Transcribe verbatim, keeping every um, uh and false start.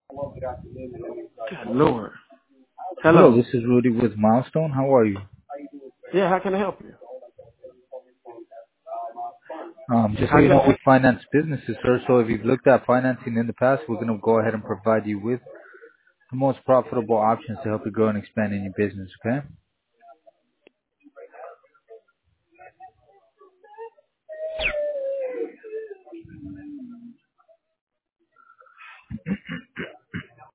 God Lord. Hello, Hello. this is Rudy with Milestone. How are you? Yeah, how can I help you? Um, just so How you can know, we finance businesses, sir. So if you've looked at financing in the past, we're going to go ahead and provide you with the most profitable options to help you grow and expand in your business, okay?